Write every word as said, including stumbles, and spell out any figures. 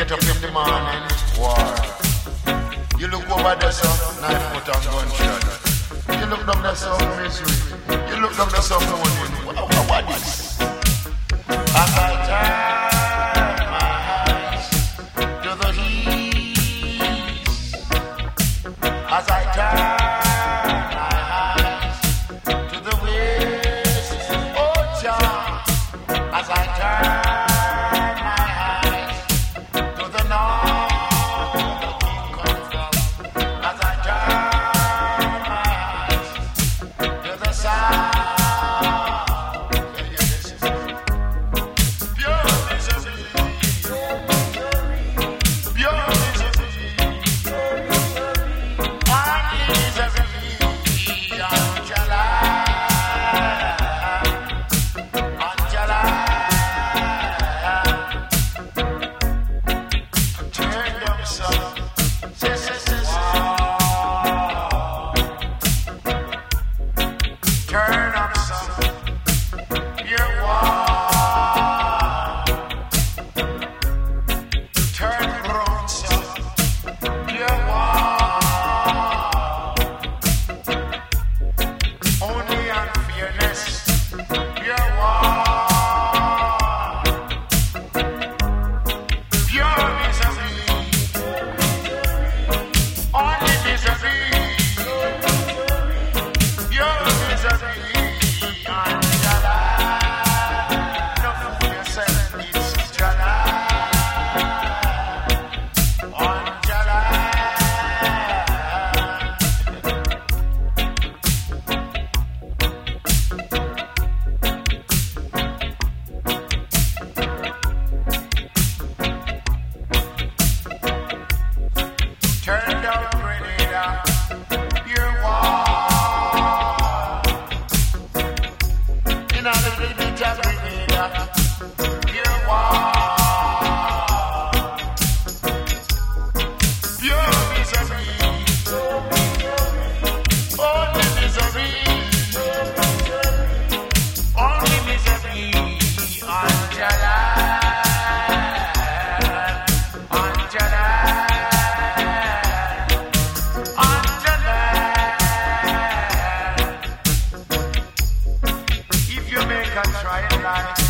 get up in the morning, war. You look over there, son, knife put on gunshot. You look down there, son, misery. You look down there, son, mourning. What, what, what is? As I turn my eyes to the east, as I turn my eyes to the west, oh Jah, as I turn. Try it right.